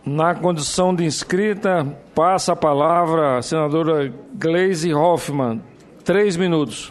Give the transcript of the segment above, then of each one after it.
Na condição de inscrita, passa a palavra a senadora Gleisi Hoffmann. 3 minutos.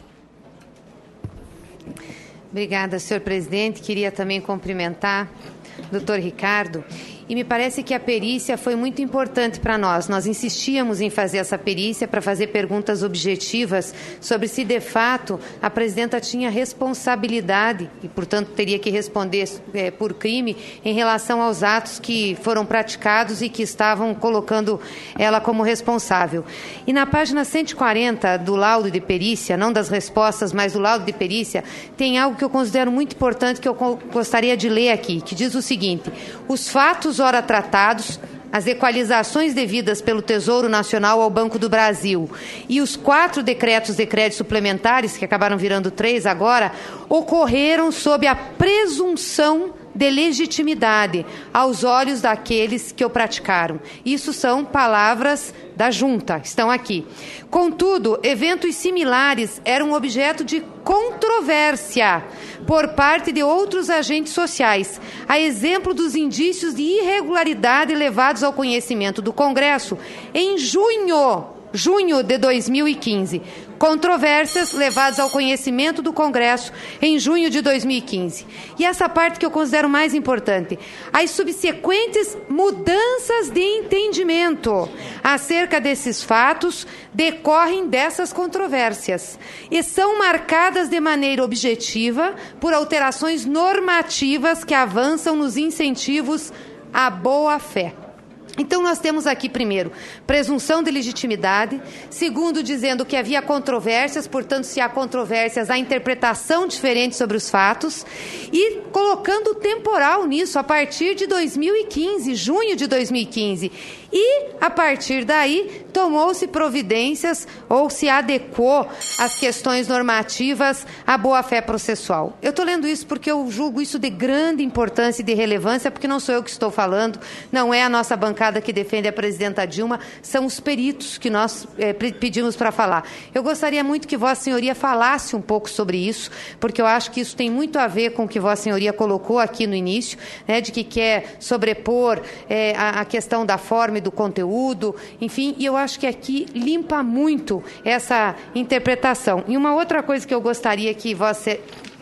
Obrigada, senhor presidente. Queria também cumprimentar o doutor Ricardo. E me parece que a perícia foi muito importante para nós. Nós insistíamos em fazer essa perícia para fazer perguntas objetivas sobre se, de fato, a presidenta tinha responsabilidade e, portanto, teria que responder por crime em relação aos atos que foram praticados e que estavam colocando ela como responsável. E na página 140 do laudo de perícia, não das respostas, mas do laudo de perícia, tem algo que eu considero muito importante que eu gostaria de ler aqui, que diz o seguinte: os fatos ora tratados, as equalizações devidas pelo Tesouro Nacional ao Banco do Brasil e os 4 decretos de crédito suplementares, que acabaram virando 3 agora, ocorreram sob a presunção de legitimidade aos olhos daqueles que o praticaram. Isso são palavras da junta, estão aqui. Contudo, eventos similares eram objeto de controvérsia por parte de outros agentes sociais, a exemplo dos indícios de irregularidade levados ao conhecimento do Congresso em junho de 2015. Controvérsias levadas ao conhecimento do Congresso em junho de 2015. E essa parte que eu considero mais importante: as subsequentes mudanças de entendimento acerca desses fatos decorrem dessas controvérsias e são marcadas de maneira objetiva por alterações normativas que avançam nos incentivos à boa-fé. Então, nós temos aqui, primeiro, presunção de legitimidade. Segundo, dizendo que havia controvérsias, portanto, se há controvérsias, há interpretação diferente sobre os fatos. E colocando o temporal nisso, a partir de 2015, junho de 2015. E, a partir daí, tomou-se providências ou se adequou às questões normativas à boa-fé processual. Eu estou lendo isso porque eu julgo isso de grande importância e de relevância, porque não sou eu que estou falando, não é a nossa bancada que defende a presidenta Dilma, são os peritos que nós pedimos para falar. Eu gostaria muito que Vossa Senhoria falasse um pouco sobre isso, porque eu acho que isso tem muito a ver com o que Vossa Senhoria colocou aqui no início, né, de que quer sobrepor a questão da forma e do conteúdo, enfim, e eu acho que aqui limpa muito essa interpretação. E uma outra coisa que eu gostaria que Vossa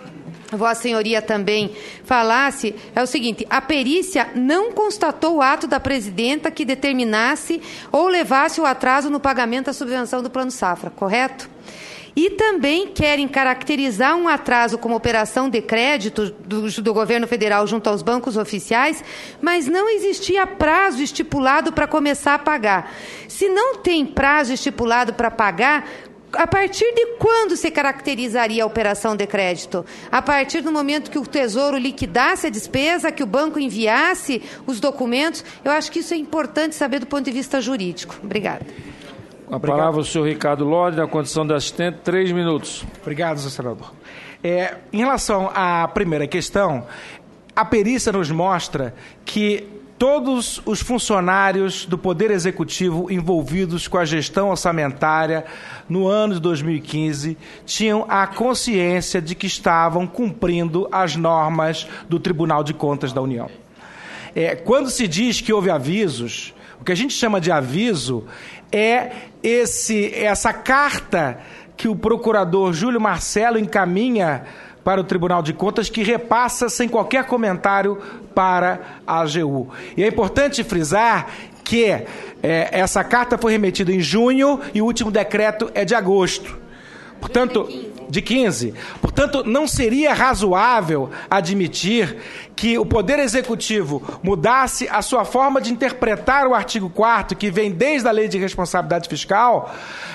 Senhoria também falasse é o seguinte: a perícia não constatou o ato da presidenta que determinasse ou levasse o atraso no pagamento da subvenção do Plano Safra, correto? E também querem caracterizar um atraso como operação de crédito do governo federal junto aos bancos oficiais, mas não existia prazo estipulado para começar a pagar. Se não tem prazo estipulado para pagar, a partir de quando se caracterizaria a operação de crédito? A partir do momento que o Tesouro liquidasse a despesa, que o banco enviasse os documentos? Eu acho que isso é importante saber do ponto de vista jurídico. Obrigada. A palavra ao senhor Ricardo Lodge, na condição de assistente, 3 minutos. Obrigado, senador. Em relação à primeira questão, a perícia nos mostra que todos os funcionários do Poder Executivo envolvidos com a gestão orçamentária no ano de 2015 tinham a consciência de que estavam cumprindo as normas do Tribunal de Contas da União. Quando se diz que houve avisos, o que a gente chama de aviso é essa carta que o procurador Júlio Marcelo encaminha para o Tribunal de Contas, que repassa sem qualquer comentário para a AGU. E é importante frisar que essa carta foi remetida em junho e o último decreto é de agosto. Portanto, de 15. Portanto, não seria razoável admitir que o Poder Executivo mudasse a sua forma de interpretar o artigo 4º, que vem desde a Lei de Responsabilidade Fiscal,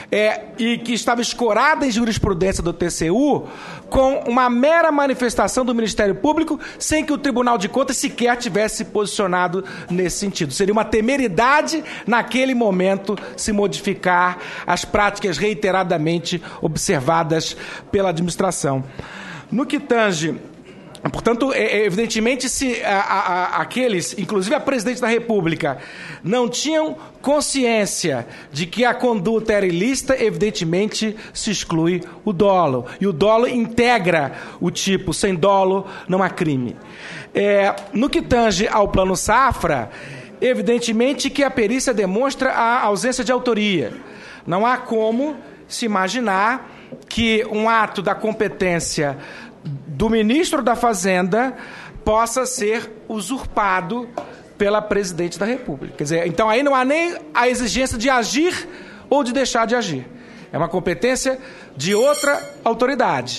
e que estava escorada em jurisprudência do TCU, com uma mera manifestação do Ministério Público, sem que o Tribunal de Contas sequer tivesse se posicionado nesse sentido. Seria uma temeridade, naquele momento, se modificar as práticas reiteradamente observadas pela administração. No que tange... Portanto, evidentemente, se aqueles, inclusive a presidente da República, não tinham consciência de que a conduta era ilícita, evidentemente se exclui o dolo. E o dolo integra o tipo, sem dolo não há crime. No que tange ao Plano Safra, evidentemente que a perícia demonstra a ausência de autoria. Não há como se imaginar que um ato da competência do ministro da Fazenda possa ser usurpado pela presidente da República. Quer dizer, então aí não há nem a exigência de agir ou de deixar de agir. É uma competência de outra autoridade.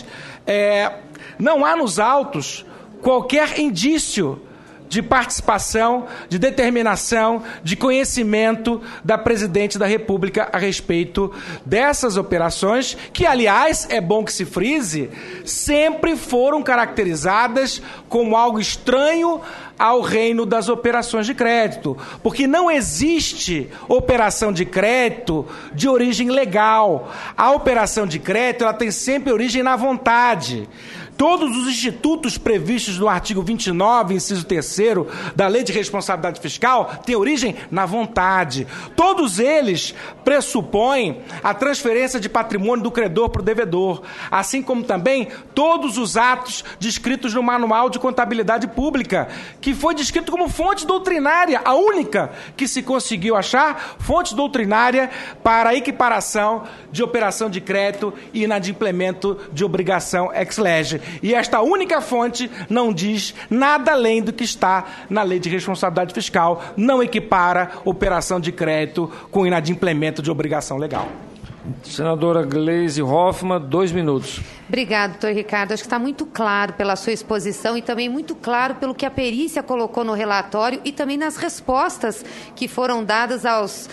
Não há nos autos qualquer indício de participação, de determinação, de conhecimento da presidente da República a respeito dessas operações, que, aliás, é bom que se frise, sempre foram caracterizadas como algo estranho ao reino das operações de crédito, porque não existe operação de crédito de origem legal. A operação de crédito ela tem sempre origem na vontade. Todos os institutos previstos no artigo 29, inciso 3º, da Lei de Responsabilidade Fiscal, têm origem na vontade. Todos eles pressupõem a transferência de patrimônio do credor para o devedor, assim como também todos os atos descritos no Manual de Contabilidade Pública, que foi descrito como fonte doutrinária, a única que se conseguiu achar fonte doutrinária para a equiparação de operação de crédito e inadimplemento de obrigação ex lege. E esta única fonte não diz nada além do que está na Lei de Responsabilidade Fiscal, não equipara operação de crédito com inadimplemento de obrigação legal. Senadora Gleisi Hoffmann, 2 minutos. Obrigado, doutor Ricardo. Acho que está muito claro pela sua exposição e também muito claro pelo que a perícia colocou no relatório e também nas respostas que foram dadas aos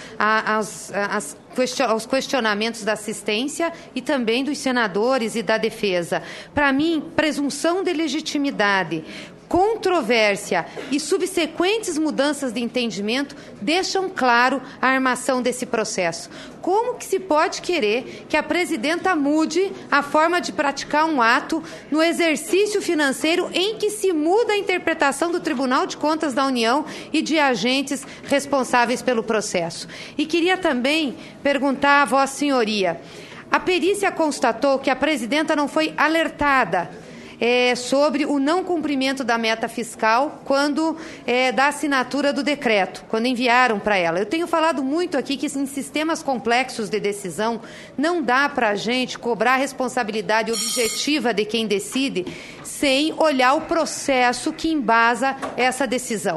questionamentos da assistência e também dos senadores e da defesa. Para mim, presunção de legitimidade, controvérsia e subsequentes mudanças de entendimento deixam claro a armação desse processo. Como que se pode querer que a presidenta mude a forma de praticar um ato no exercício financeiro em que se muda a interpretação do Tribunal de Contas da União e de agentes responsáveis pelo processo? E queria também perguntar à Vossa Senhoria, a perícia constatou que a presidenta não foi alertada sobre o não cumprimento da meta fiscal quando da assinatura do decreto, quando enviaram para ela. Eu tenho falado muito aqui que em sistemas complexos de decisão não dá para a gente cobrar a responsabilidade objetiva de quem decide sem olhar o processo que embasa essa decisão.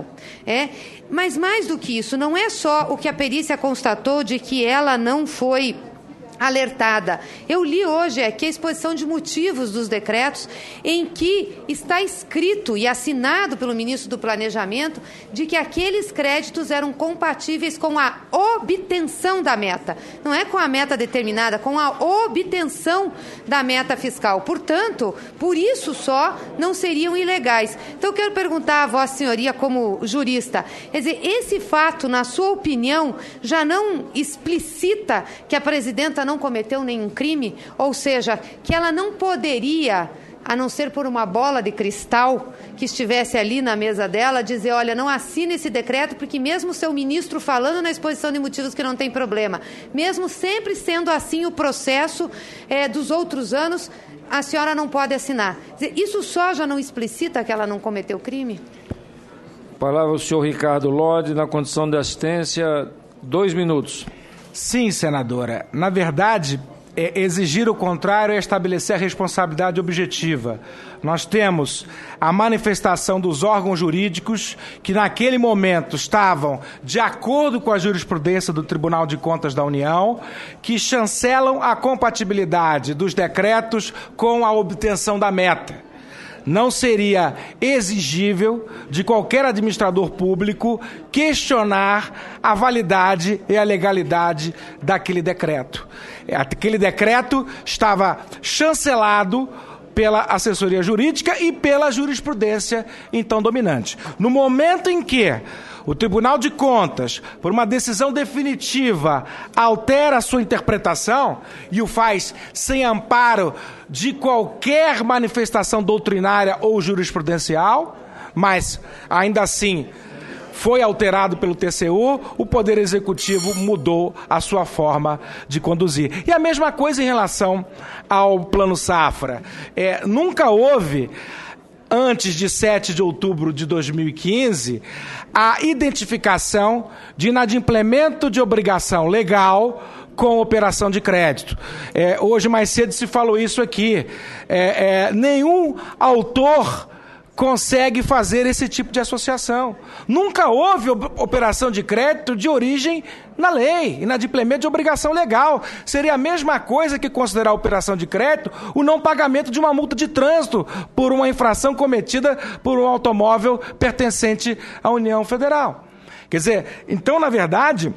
Mas mais do que isso, não é só o que a perícia constatou de que ela não foi alertada. Eu li hoje aqui a exposição de motivos dos decretos em que está escrito e assinado pelo ministro do Planejamento de que aqueles créditos eram compatíveis com a obtenção da meta. Não é com a meta determinada, com a obtenção da meta fiscal. Portanto, por isso só não seriam ilegais. Então, eu quero perguntar à Vossa Senhoria como jurista, quer dizer, esse fato, na sua opinião, já não explicita que a presidenta não cometeu nenhum crime? Ou seja, que ela não poderia, a não ser por uma bola de cristal que estivesse ali na mesa dela, dizer, olha, não assine esse decreto, porque mesmo o seu ministro falando na exposição de motivos que não tem problema, mesmo sempre sendo assim o processo dos outros anos, a senhora não pode assinar. Isso só já não explicita que ela não cometeu crime? Palavra ao senhor Ricardo Lodge, na condição de assistência, 2 minutos. Sim, senadora. Na verdade, exigir o contrário é estabelecer a responsabilidade objetiva. Nós temos a manifestação dos órgãos jurídicos que, naquele momento, estavam de acordo com a jurisprudência do Tribunal de Contas da União, que chancelam a compatibilidade dos decretos com a obtenção da meta. Não seria exigível de qualquer administrador público questionar a validade e a legalidade daquele decreto. Aquele decreto estava chancelado pela assessoria jurídica e pela jurisprudência então dominante. No momento em que o Tribunal de Contas, por uma decisão definitiva, altera a sua interpretação e o faz sem amparo de qualquer manifestação doutrinária ou jurisprudencial, mas ainda assim foi alterado pelo TCU, o Poder Executivo mudou a sua forma de conduzir. E a mesma coisa em relação ao Plano Safra. Nunca houve antes de 7 de outubro de 2015, a identificação de inadimplemento de obrigação legal com operação de crédito. Hoje, mais cedo, se falou isso aqui. Nenhum autor consegue fazer esse tipo de associação. Nunca houve operação de crédito de origem na lei, inadimplemento de obrigação legal. Seria a mesma coisa que considerar a operação de crédito o não pagamento de uma multa de trânsito por uma infração cometida por um automóvel pertencente à União Federal. Quer dizer, então, na verdade,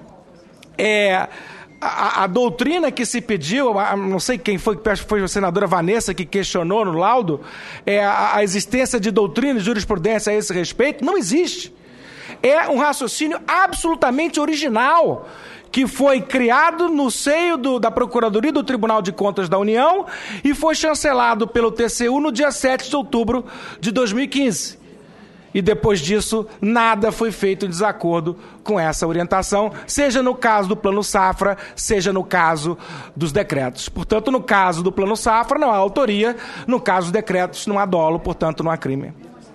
a doutrina que se pediu, não sei quem foi, acho que foi a senadora Vanessa que questionou no laudo, a existência de doutrina e jurisprudência a esse respeito, não existe. É um raciocínio absolutamente original, que foi criado no seio da Procuradoria do Tribunal de Contas da União e foi chancelado pelo TCU no dia 7 de outubro de 2015. E depois disso, nada foi feito em desacordo com essa orientação, seja no caso do Plano Safra, seja no caso dos decretos. Portanto, no caso do Plano Safra, não há autoria, no caso dos decretos, não há dolo, portanto, não há crime.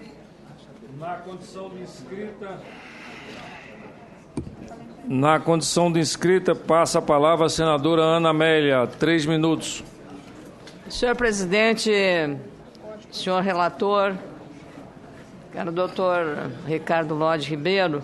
Na condição de inscrita, passa a palavra a senadora Ana Amélia, 3 minutos. Senhor presidente, senhor relator, caro doutor Ricardo Lodge Ribeiro,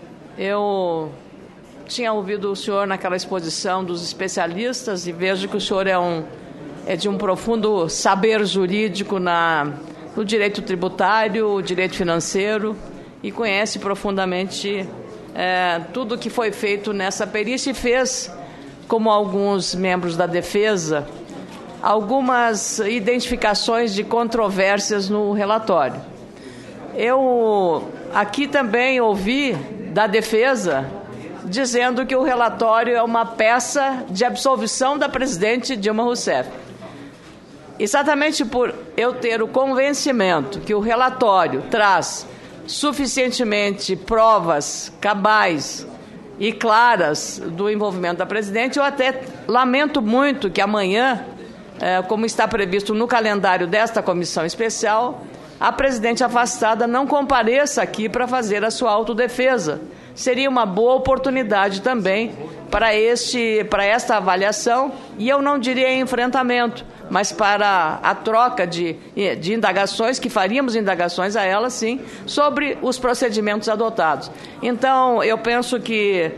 eu tinha ouvido o senhor naquela exposição dos especialistas e vejo que o senhor é de um profundo saber jurídico no direito tributário, direito financeiro, e conhece profundamente tudo o que foi feito nessa perícia e fez, como alguns membros da defesa, algumas identificações de controvérsias no relatório. Eu aqui também ouvi da defesa dizendo que o relatório é uma peça de absolvição da presidente Dilma Rousseff. Exatamente por eu ter o convencimento que o relatório traz suficientemente provas cabais e claras do envolvimento da presidente, eu até lamento muito que amanhã, como está previsto no calendário desta comissão especial, a presidente afastada não compareça aqui para fazer a sua autodefesa. Seria uma boa oportunidade também para esta avaliação, e eu não diria enfrentamento, mas para a troca de indagações, que faríamos indagações a ela, sim, sobre os procedimentos adotados. Então, eu penso que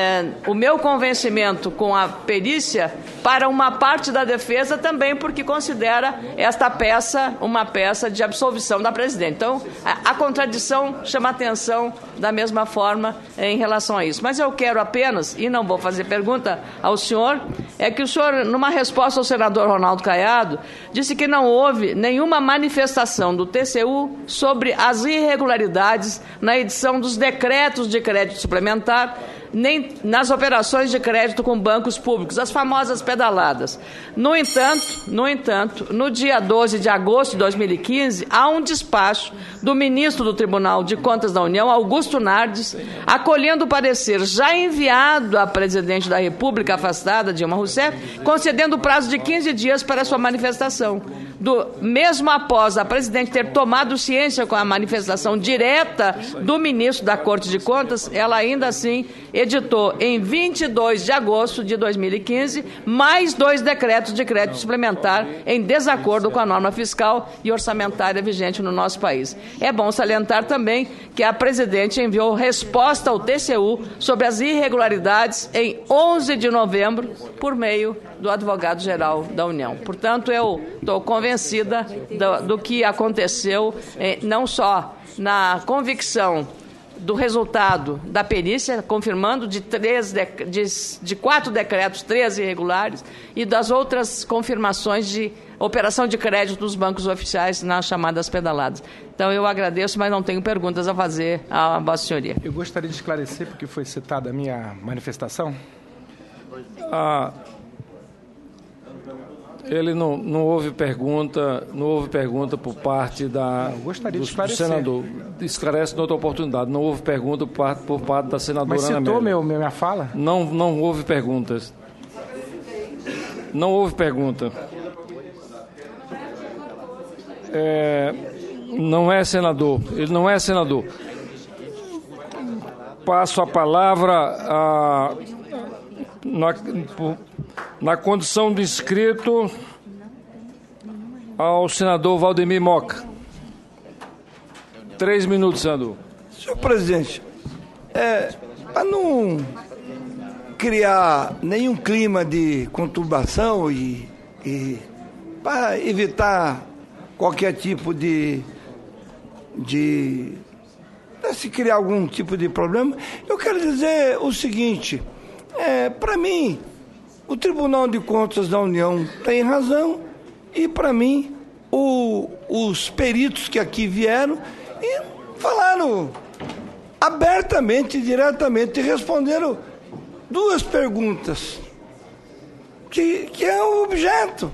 o meu convencimento com a perícia, para uma parte da defesa também, porque considera esta peça uma peça de absolvição da presidente. Então, a contradição chama atenção da mesma forma em relação a isso. Mas eu quero apenas, e não vou fazer pergunta ao senhor, é que o senhor, numa resposta ao senador Ronaldo Caiado, disse que não houve nenhuma manifestação do TCU sobre as irregularidades na edição dos decretos de crédito suplementar, nem nas operações de crédito com bancos públicos, as famosas pedaladas. No entanto, no dia 12 de agosto de 2015, há um despacho do ministro do Tribunal de Contas da União, Augusto Nardes, acolhendo o parecer já enviado à presidente da República afastada, Dilma Rousseff, concedendo prazo de 15 dias para sua manifestação. Mesmo após a presidente ter tomado ciência com a manifestação direta do ministro da Corte de Contas, ela ainda assim editou em 22 de agosto de 2015 mais 2 decretos de crédito suplementar em desacordo com a norma fiscal e orçamentária vigente no nosso país. É bom salientar também que a presidente enviou resposta ao TCU sobre as irregularidades em 11 de novembro por meio do advogado-geral da União. Portanto, eu estou convencida do que aconteceu, não só na convicção do resultado da perícia, confirmando de 4 decretos, 3 irregulares, e das outras confirmações de operação de crédito dos bancos oficiais nas chamadas pedaladas. Então, eu agradeço, mas não tenho perguntas a fazer à Vossa Senhoria. Eu gostaria de esclarecer, porque foi citada a minha manifestação. Ele não houve pergunta por parte do senador. Esclarece em outra oportunidade. Não houve pergunta por parte da senadora Ana Amélia. Mas citou minha fala? Não houve perguntas. Não houve pergunta. Não é senador. Ele não é senador. Passo a palavra na condição de inscrito ao senador Valdemir Moca. 3 minutos, senador. Senhor presidente, para não criar nenhum clima de conturbação e para evitar qualquer tipo de se criar algum tipo de problema, eu quero dizer o seguinte, para mim, o Tribunal de Contas da União tem razão e, para mim, os peritos que aqui vieram e falaram abertamente, diretamente, e responderam 2 perguntas, que é o objeto.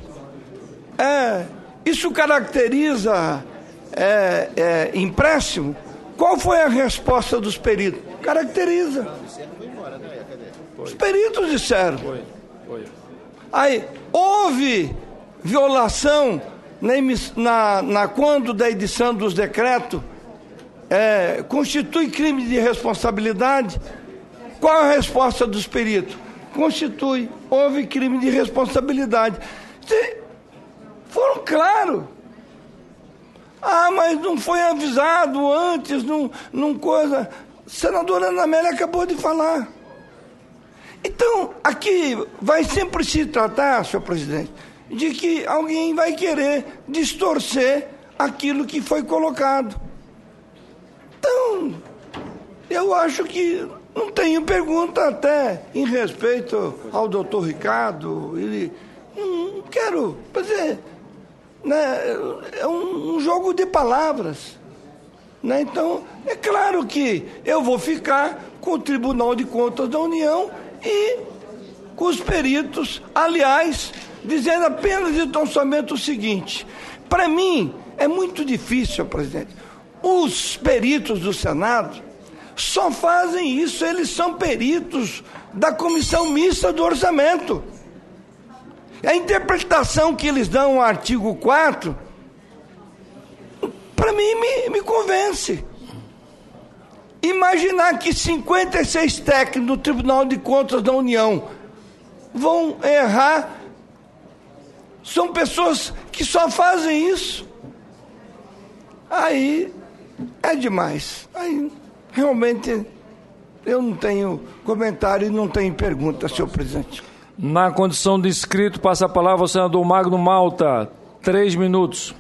Isso caracteriza empréstimo? Qual foi a resposta dos peritos? Caracteriza. Os peritos disseram. Aí, houve violação quando da edição dos decretos constitui crime de responsabilidade? Qual a resposta dos peritos? Constitui, houve crime de responsabilidade. Foram claros. Mas não foi avisado antes, não coisa. A senadora Ana Amélia acabou de falar. Então, aqui vai sempre se tratar, senhor presidente, de que alguém vai querer distorcer aquilo que foi colocado. Então, eu acho que não tenho pergunta até em respeito ao doutor Ricardo. Não quero fazer... é um jogo de palavras, Então, é claro que eu vou ficar com o Tribunal de Contas da União e com os peritos, aliás, dizendo apenas e tão somente o seguinte: para mim é muito difícil, senhor presidente, os peritos do Senado só fazem isso, eles são peritos da Comissão Mista do Orçamento. A interpretação que eles dão ao artigo 4, para mim, me convence. Imaginar que 56 técnicos do Tribunal de Contas da União vão errar, são pessoas que só fazem isso. Aí é demais. Aí realmente eu não tenho comentário e não tenho pergunta, senhor presidente. Na condição de inscrito, passa a palavra ao senador Magno Malta. 3 minutos.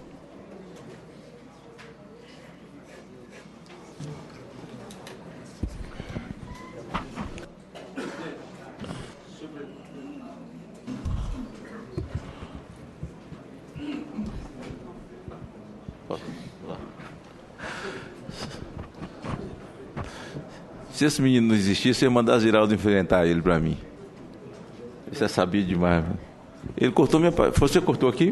Se esse menino não existisse, eu ia mandar Ziraldo enfrentar ele para mim. Você sabia demais. Ele cortou minha... Você cortou aqui?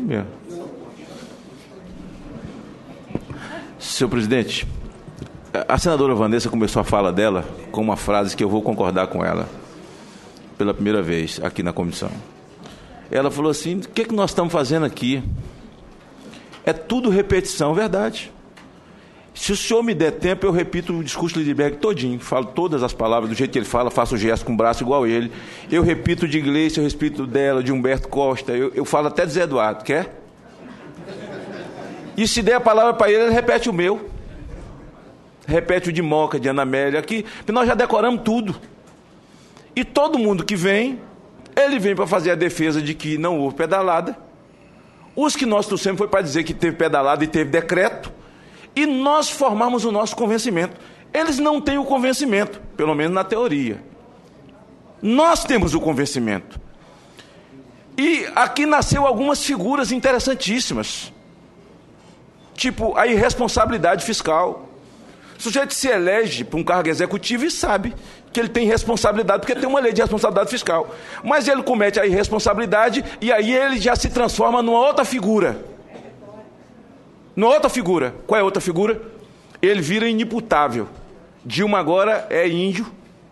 Senhor presidente, a senadora Vanessa começou a fala dela com uma frase que eu vou concordar com ela pela primeira vez aqui na comissão. Ela falou assim: o que nós estamos fazendo aqui? É tudo repetição, verdade. Se o senhor me der tempo, eu repito o discurso de Lindbergh todinho, falo todas as palavras do jeito que ele fala, faço o gesto com o braço igual ele, eu repito de Gleice, eu repito dela, de Humberto Costa, eu falo até de Zé Eduardo, quer? E se der a palavra para ele repete o meu, repete o de Moca, de Ana Amélia, aqui, porque nós já decoramos tudo. E todo mundo que vem, ele vem para fazer a defesa de que não houve pedalada. Os que nós trouxemos foi para dizer que teve pedalada e teve decreto, e nós formamos o nosso convencimento. Eles não têm o convencimento, pelo menos na teoria. Nós temos o convencimento. E aqui nasceu algumas figuras interessantíssimas, tipo a irresponsabilidade fiscal. O sujeito se elege para um cargo executivo e sabe que ele tem responsabilidade, porque tem uma lei de responsabilidade fiscal. Mas ele comete a irresponsabilidade e aí ele já se transforma numa outra figura. Numa outra figura. Qual é a outra figura? Ele vira inimputável. Dilma agora é índio.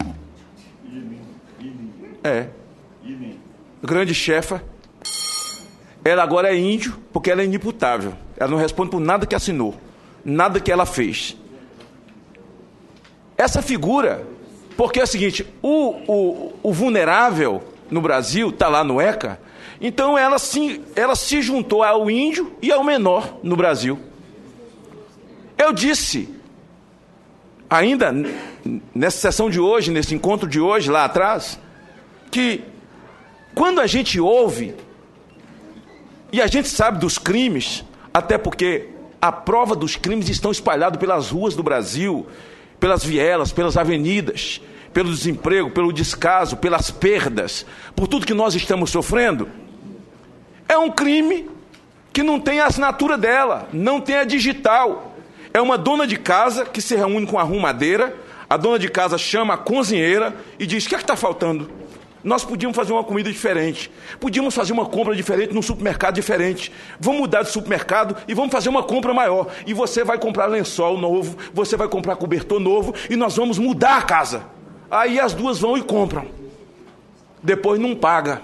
Grande chefa. Ela agora é índio porque ela é inimputável. Ela não responde por nada que assinou. nada que ela fez. Essa figura, porque é o seguinte, o vulnerável no Brasil está lá no ECA, então ela se juntou ao índio e ao menor no Brasil. Eu disse, ainda nessa sessão de hoje, nesse encontro de hoje, lá atrás, que quando a gente ouve, e a gente sabe dos crimes, até porque a prova dos crimes estão espalhados pelas ruas do Brasil, pelas vielas, pelas avenidas, pelo desemprego, pelo descaso, pelas perdas, por tudo que nós estamos sofrendo. É um crime que não tem a assinatura dela, não tem a digital. É uma dona de casa que se reúne com a arrumadeira, a dona de casa chama a cozinheira e diz: o que é que está faltando? Nós podíamos fazer uma comida diferente, podíamos fazer uma compra diferente num supermercado diferente. Vamos mudar de supermercado e vamos fazer uma compra maior. E você vai comprar lençol novo, você vai comprar cobertor novo e nós vamos mudar a casa. Aí as duas vão e compram. Depois não paga.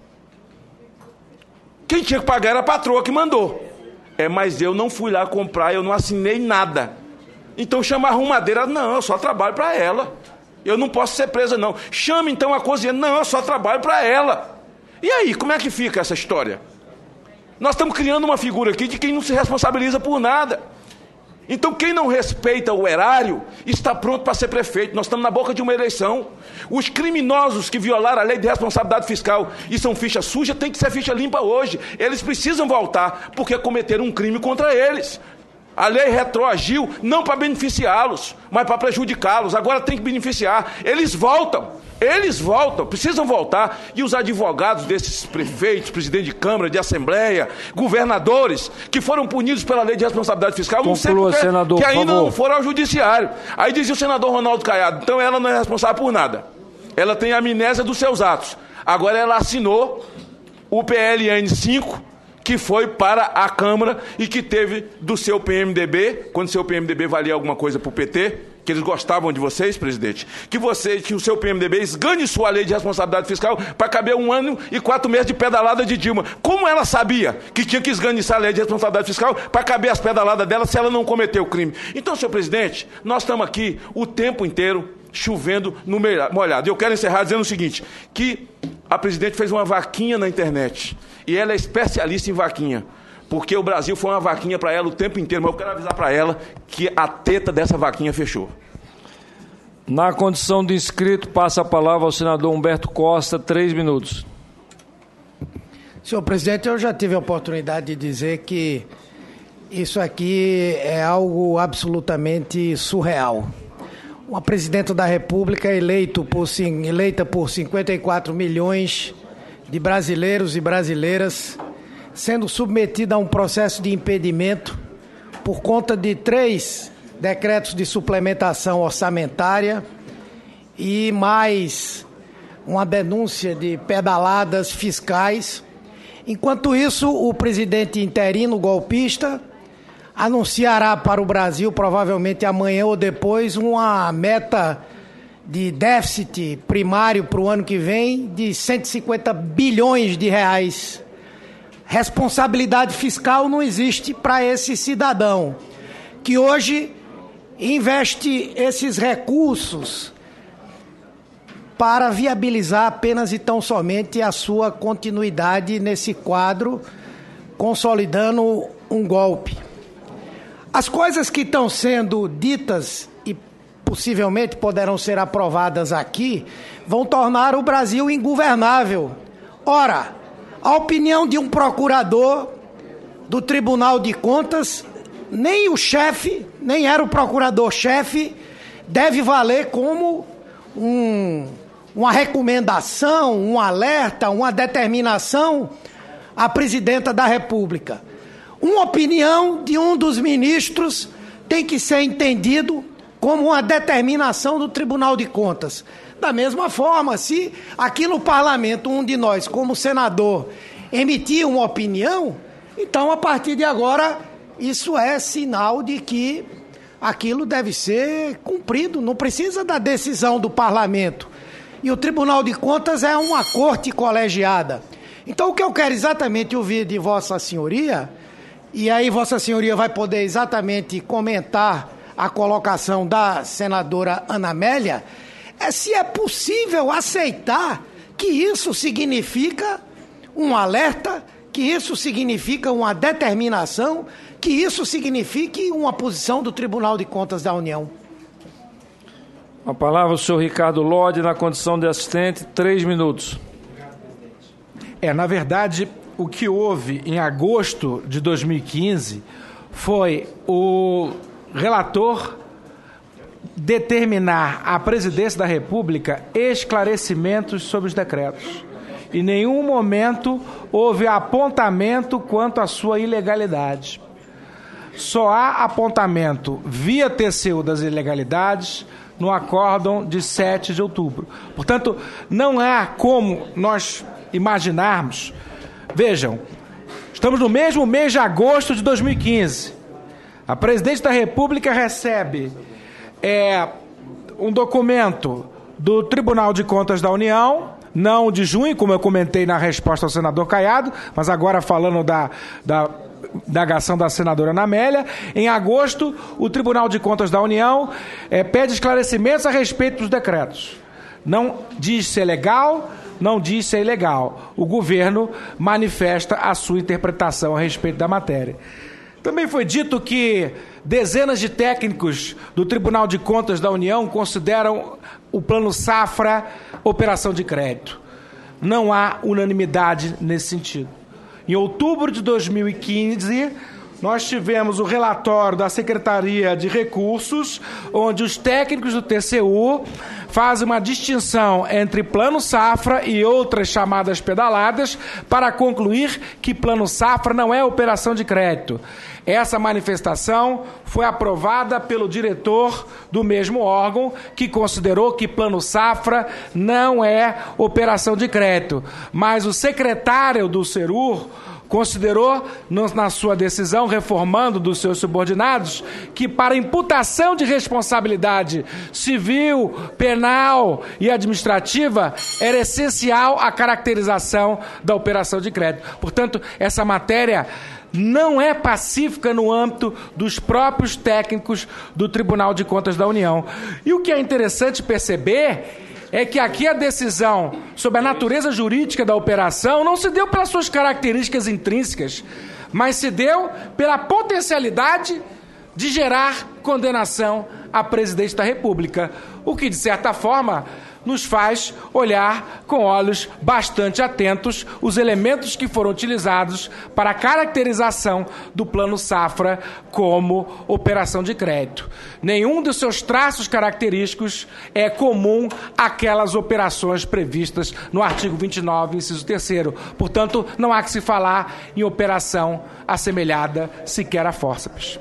Quem tinha que pagar era a patroa que mandou. Mas eu não fui lá comprar, eu não assinei nada. Então chama a arrumadeira: não, eu só trabalho para ela. Eu não posso ser presa, não. Chame então a cozinheira: não, eu só trabalho para ela. E aí, como é que fica essa história? Nós estamos criando uma figura aqui de quem não se responsabiliza por nada. Então quem não respeita o erário está pronto para ser prefeito. Nós estamos na boca de uma eleição. Os criminosos que violaram a lei de responsabilidade fiscal e são ficha suja, tem que ser ficha limpa hoje. Eles precisam voltar porque cometeram um crime contra eles. A lei retroagiu não para beneficiá-los, mas para prejudicá-los. Agora tem que beneficiar. Eles voltam, precisam voltar. E os advogados desses prefeitos, presidente de Câmara, de Assembleia, governadores, que foram punidos pela lei de responsabilidade fiscal, não sei porque, senador, que ainda não foram ao judiciário. Aí dizia o senador Ronaldo Caiado: então ela não é responsável por nada. Ela tem amnésia dos seus atos. Agora ela assinou o PLN 5, que foi para a Câmara e que teve do seu PMDB, quando seu PMDB valia alguma coisa para o PT, que eles gostavam de vocês, presidente, que o seu PMDB esgane sua lei de responsabilidade fiscal para caber 1 ano e 4 meses de pedalada de Dilma. Como ela sabia que tinha que esganiçar a lei de responsabilidade fiscal para caber as pedaladas dela se ela não cometeu o crime? Então, senhor presidente, nós estamos aqui o tempo inteiro chovendo no molhado. Eu quero encerrar dizendo o seguinte, que a presidente fez uma vaquinha na internet e ela é especialista em vaquinha, porque o Brasil foi uma vaquinha para ela o tempo inteiro, mas eu quero avisar para ela que a teta dessa vaquinha fechou. Na condição de inscrito, passa a palavra ao senador Humberto Costa, 3 minutos. Senhor presidente, eu já tive a oportunidade de dizer que isso aqui é algo absolutamente surreal. Uma presidenta da República eleita por 54 milhões de brasileiros e brasileiras, sendo submetida a um processo de impedimento por conta de 3 decretos de suplementação orçamentária e mais uma denúncia de pedaladas fiscais. Enquanto isso, o presidente interino golpista anunciará para o Brasil, provavelmente amanhã ou depois, uma meta de déficit primário para o ano que vem de 150 bilhões de reais. Responsabilidade fiscal não existe para esse cidadão, que hoje investe esses recursos para viabilizar apenas e tão somente a sua continuidade nesse quadro, consolidando um golpe. As coisas que estão sendo ditas e possivelmente poderão ser aprovadas aqui vão tornar o Brasil ingovernável. Ora, a opinião de um procurador do Tribunal de Contas, nem o chefe, nem era o procurador-chefe, deve valer como uma recomendação, um alerta, uma determinação à presidenta da República. Uma opinião de um dos ministros tem que ser entendido como uma determinação do Tribunal de Contas. Da mesma forma, se aqui no Parlamento um de nós, como senador, emitir uma opinião, então a partir de agora isso é sinal de que aquilo deve ser cumprido, não precisa da decisão do Parlamento. E o Tribunal de Contas é uma corte colegiada. Então o que eu quero exatamente ouvir de Vossa Senhoria e aí Vossa Senhoria vai poder exatamente comentar a colocação da senadora Ana Amélia, é se é possível aceitar que isso significa um alerta, que isso significa uma determinação, que isso signifique uma posição do Tribunal de Contas da União. A palavra ao senhor Ricardo Lodge, na condição de assistente, 3 minutos. Na verdade, o que houve em agosto de 2015 foi o relator determinar à presidência da República esclarecimentos sobre os decretos. Em nenhum momento houve apontamento quanto à sua ilegalidade. Só há apontamento via TCU das ilegalidades no acórdão de 7 de outubro. Portanto, não há como nós imaginarmos. Vejam, estamos no mesmo mês de agosto de 2015. A presidente da República recebe um documento do Tribunal de Contas da União, não de junho, como eu comentei na resposta ao senador Caiado, mas agora falando da indagação da senadora Ana Amélia. Em agosto, o Tribunal de Contas da União pede esclarecimentos a respeito dos decretos. Não diz se é legal, não diz se é ilegal. O governo manifesta a sua interpretação a respeito da matéria. Também foi dito que dezenas de técnicos do Tribunal de Contas da União consideram o Plano Safra operação de crédito. Não há unanimidade nesse sentido. Em outubro de 2015, nós tivemos o relatório da Secretaria de Recursos, onde os técnicos do TCU fazem uma distinção entre Plano Safra e outras chamadas pedaladas para concluir que Plano Safra não é operação de crédito. Essa manifestação foi aprovada pelo diretor do mesmo órgão, que considerou que Plano Safra não é operação de crédito. Mas o secretário do Serur considerou, na sua decisão, reformando dos seus subordinados, que para imputação de responsabilidade civil, penal e administrativa era essencial a caracterização da operação de crédito. Portanto, essa matéria não é pacífica no âmbito dos próprios técnicos do Tribunal de Contas da União. E o que é interessante perceber é que aqui a decisão sobre a natureza jurídica da operação não se deu pelas suas características intrínsecas, mas se deu pela potencialidade de gerar condenação à presidente da República, o que, de certa forma, nos faz olhar com olhos bastante atentos os elementos que foram utilizados para a caracterização do Plano Safra como operação de crédito. Nenhum dos seus traços característicos é comum àquelas operações previstas no artigo 29, inciso 3º. Portanto, não há que se falar em operação assemelhada sequer a fórceps.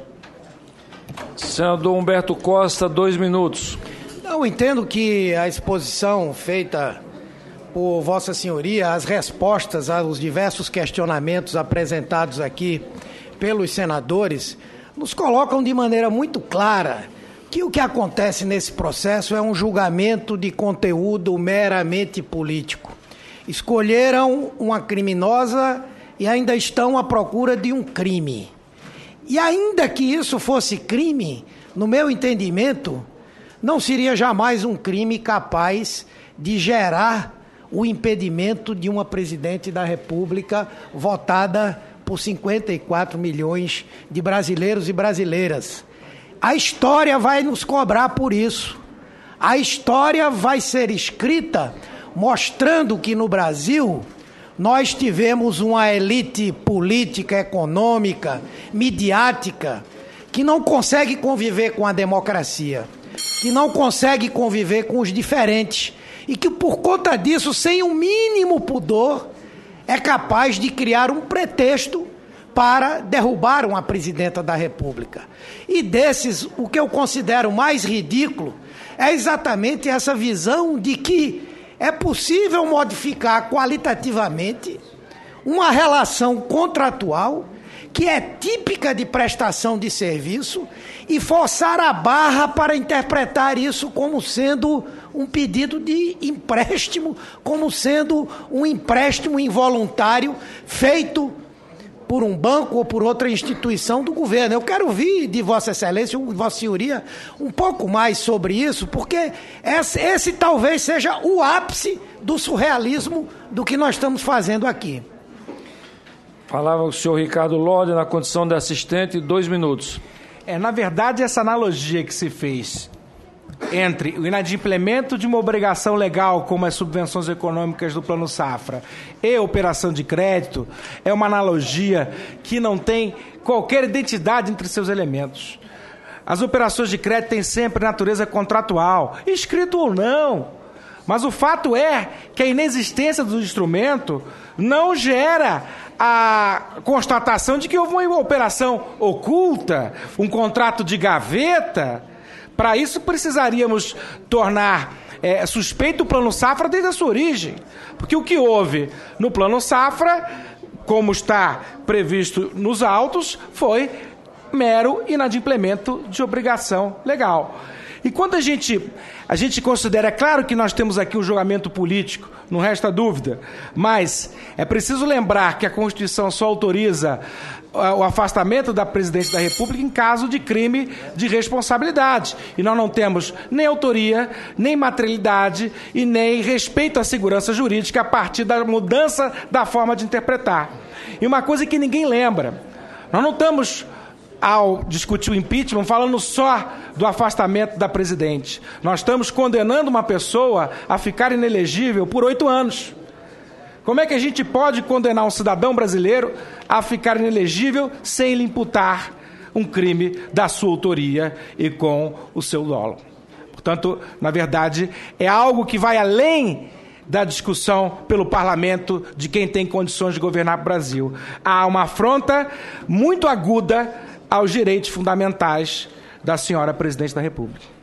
Senador Humberto Costa, 2 minutos. Eu entendo que a exposição feita por Vossa Senhoria, as respostas aos diversos questionamentos apresentados aqui pelos senadores, nos colocam de maneira muito clara que o que acontece nesse processo é um julgamento de conteúdo meramente político. Escolheram uma criminosa e ainda estão à procura de um crime. E ainda que isso fosse crime, no meu entendimento, não seria jamais um crime capaz de gerar o impedimento de uma presidente da República votada por 54 milhões de brasileiros e brasileiras. A história vai nos cobrar por isso. A história vai ser escrita mostrando que no Brasil nós tivemos uma elite política, econômica, midiática, que não consegue conviver com a democracia, que não consegue conviver com os diferentes e que, por conta disso, sem o mínimo pudor, é capaz de criar um pretexto para derrubar uma presidenta da República. E desses, o que eu considero mais ridículo é exatamente essa visão de que é possível modificar qualitativamente uma relação contratual que é típica de prestação de serviço e forçar a barra para interpretar isso como sendo um pedido de empréstimo, como sendo um empréstimo involuntário feito por um banco ou por outra instituição do governo. Eu quero ouvir de Vossa Excelência, Vossa Senhoria, um pouco mais sobre isso, porque esse talvez seja o ápice do surrealismo do que nós estamos fazendo aqui. Falava o senhor Ricardo Lodge na condição de assistente, 2 minutos. Na verdade, essa analogia que se fez entre o inadimplemento de uma obrigação legal, como as subvenções econômicas do Plano Safra, e a operação de crédito, é uma analogia que não tem qualquer identidade entre seus elementos. As operações de crédito têm sempre natureza contratual, escrito ou não. Mas o fato é que a inexistência do instrumento não gera a constatação de que houve uma operação oculta, um contrato de gaveta. Para isso, precisaríamos tornar suspeito o Plano Safra desde a sua origem. Porque o que houve no Plano Safra, como está previsto nos autos, foi mero inadimplemento de obrigação legal. E quando a gente considera, é claro que nós temos aqui um julgamento político, não resta dúvida, mas é preciso lembrar que a Constituição só autoriza o afastamento da presidente da República em caso de crime de responsabilidade. E nós não temos nem autoria, nem materialidade e nem respeito à segurança jurídica a partir da mudança da forma de interpretar. E uma coisa que ninguém lembra, nós não estamos, ao discutir o impeachment, falando só do afastamento da presidente. Nós estamos condenando uma pessoa a ficar inelegível por 8 anos. Como é que a gente pode condenar um cidadão brasileiro a ficar inelegível sem lhe imputar um crime da sua autoria e com o seu dolo? Portanto, na verdade, é algo que vai além da discussão pelo parlamento de quem tem condições de governar o Brasil. Há uma afronta muito aguda aos direitos fundamentais da senhora presidente da República.